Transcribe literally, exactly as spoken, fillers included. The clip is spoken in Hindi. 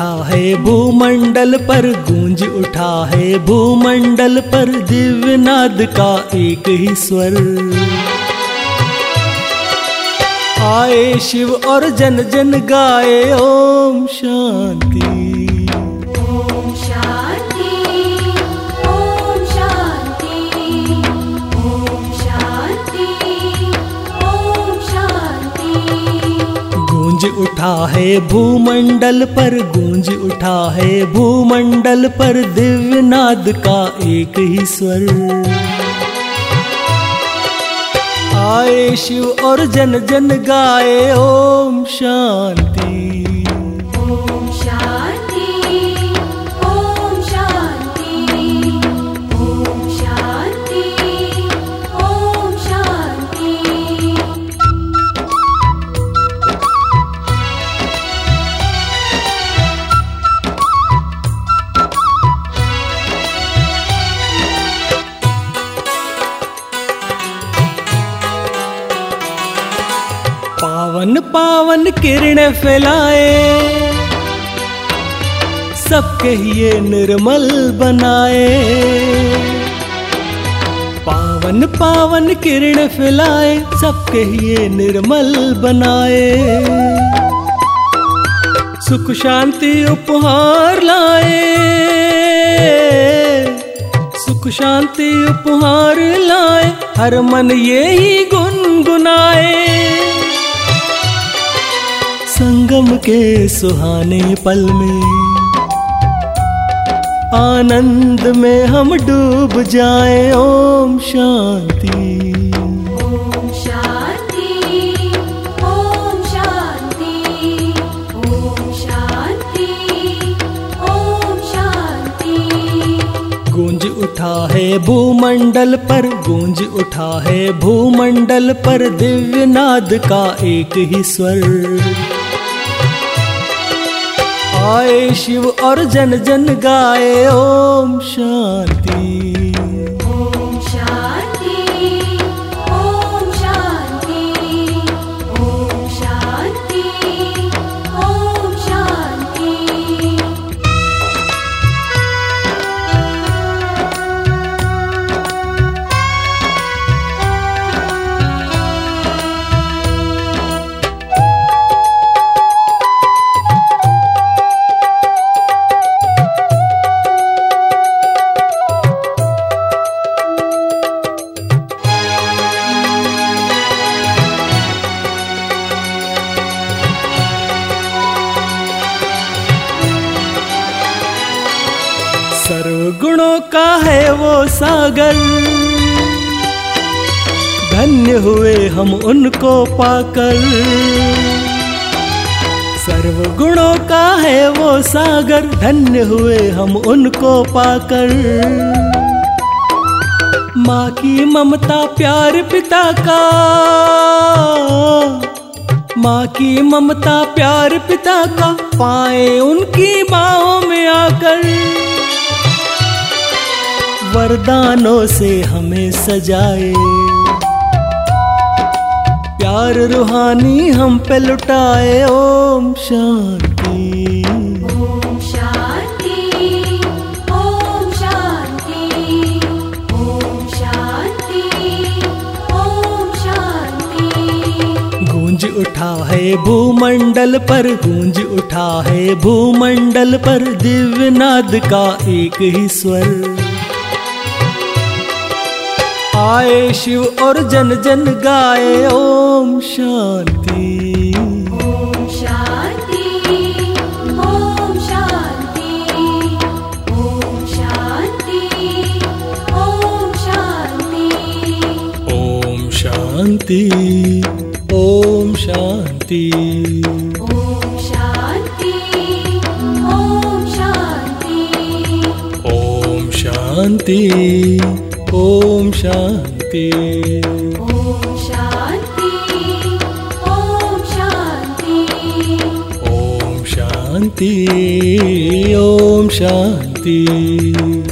उठा है भूमंडल पर, गूंज उठा है भूमंडल पर, दिव्य नाद का एक ही स्वर। आए शिव और जन जन गाए ओम शांति। ओम शांति, ओम शांति, ओम शांति, ओम शांति। गूंज उठा है भूमंडल पर, गूंज उठा है भूमंडल पर, दिव्य नाद का एक ही स्वर। आए शिव और जन जन गाए ओम शांति। ओम शांति, ओम शांति, ओम शांति, ओम शांति। पावन पावन किरणें फैलाए, सबके ये निर्मल बनाए। पावन पावन किरणें फैलाए, सबके ये निर्मल बनाए। सुख शांति उपहार लाए, सुख शांति उपहार लाए, हर मन ये ही गुनगुनाए। संगम के सुहाने पल में, आनंद में हम डूब जाएं ओम शांति। ओम शांति, ओम शांति, ओम शांति, ओम शांति। गूंज उठा है भूमंडल पर, गूंज उठा है भूमंडल पर, दिव्य नाद का एक ही स्वर। आए शिव और जन जन गाए ओम शांति। ओम शांति, ओम शांति, ओम शांति, ओम शांति। सर्वगुणों का है वो सागर, धन्य हुए हम उनको पाकर। सर्वगुणों का है वो सागर, धन्य हुए हम उनको पाकर। माँ की ममता प्यार पिता का, माँ की ममता प्यार पिता का, पाए उनकी बाहों में आकर। वरदानों से हमें सजाए, प्यार रूहानी हम पे लुटाए ओम शांति। ओम शांति, ओम शांति, ओम शांति, ओम शांति। गूंज उठा है भूमंडल पर, गूंज उठा है भूमंडल पर, दिव्य नाद का एक ही स्वर। आए शिव और जन जन गाए ओम शांति। ओम शांति, ओम शांति, ओम शांति, ओम शांति। ओम शांति, ओम शांति, ओम शांति, ओम शांति। ओम शांति, ओम शांति। ओम शांति, ओम शांति। ओम शांति, ओम शांति।